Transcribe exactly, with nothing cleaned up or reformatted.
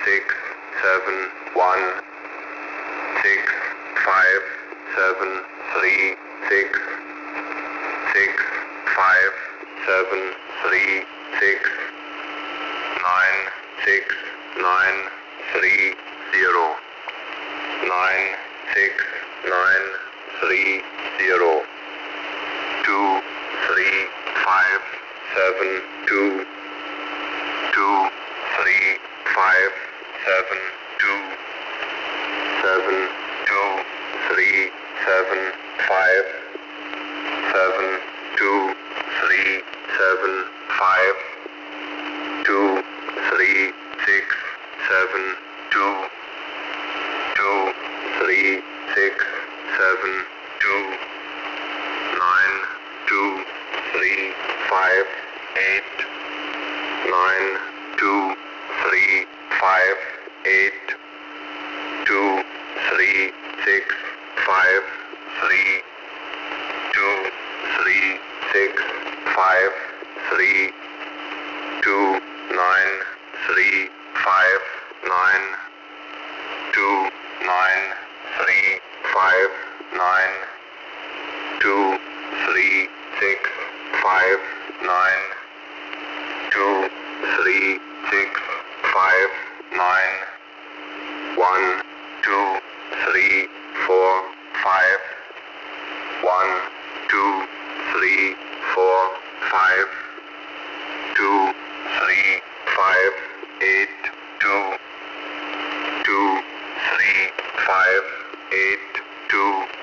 six, seven, one, six, five, seven, three, six, six, five, seven, three, six, nine, six, nine, three, zero, nine, six, nine, three, zero, two, three, five, seven, two, two, three, five, seven, two, seven, two, three, seven, five, seven, two, three, seven, five, two, three, six, seven, two, two, three, six, seven, two, nine, two, three, five, eight, nine, two, three, five, eight, two, three, six, five, three, two, three, six, five, three, two, nine, three, five, nine, two, nine, three, five, nine, two, three, six, five, nine, two, three, six, five, nine, one, two, three, four, five, one, two, three, four, five, two, three, five, eight, two, two, three, five, eight, two,